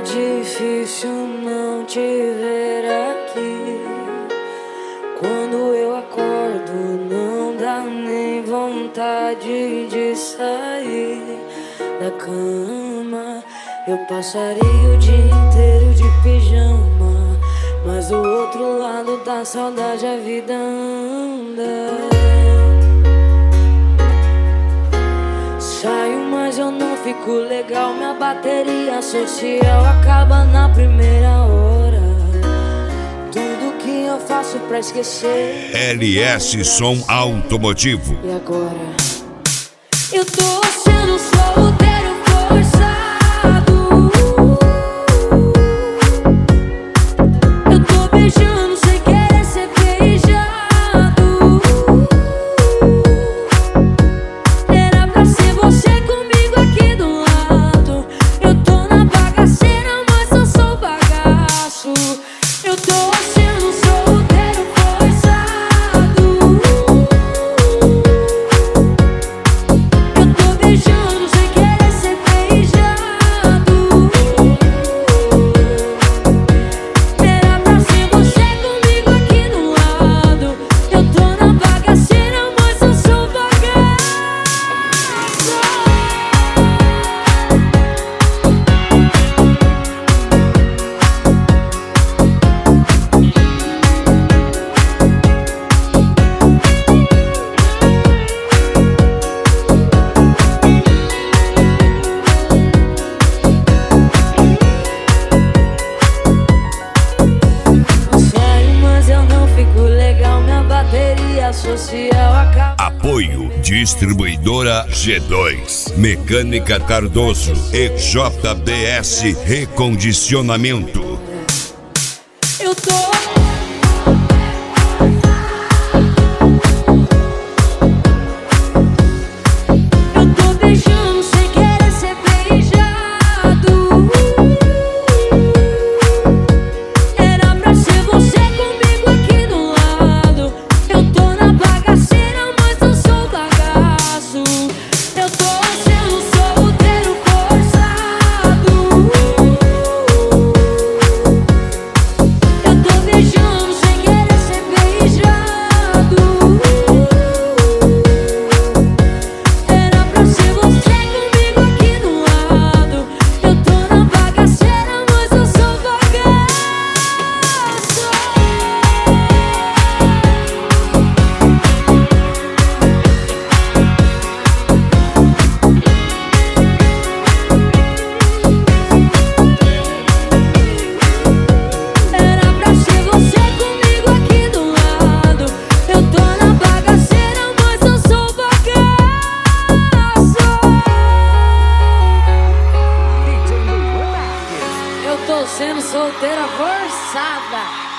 difícil não te ver aqui. Quando eu acordo não dá nem vontade de sair da cama. Eu passaria o dia inteiro de pijama, mas do outro lado da saudade a vida anda. Saio, mas eu não fico legal. Minha bateria social acaba na primeira hora. Tudo que eu faço pra esquecer. LS Som Automotivo. E agora? Eu tô sendo solteiro forçado. Eu tô beijando sem querer ser beijado. Era pra ser você comigo aqui do lado. Eu tô na bagaceira, mas eu sou bagaço. Eu tô sendo solteiro forçado. Eu tô beijando sem querer ser beijado. Era pra ser você comigo aqui do lado. Eu tô na bagaceira, mas eu sou bagaço. Saio, mas eu não fico legal. Minha bateria social acaba. Apoio Distribuidora G2, Mecânica Cardoso e JBS Recondicionamento. Eu tô beijando sem querer ser beijado. Era pra ser você comigo aqui do lado. Eu tô na bagaceira, mas eu sou bagaço. Eu tô sendo solteiro forçado. Eu tô beijando sem querer ser beijado. Era pra ser você comigo aqui do lado. Eu tô na bagaceira, mas eu sou bagaço. Era pra ser você comigo aqui do lado. Eu tô na bagaceira, mas eu sou bagaço. Eu tô sendo solteira forçada.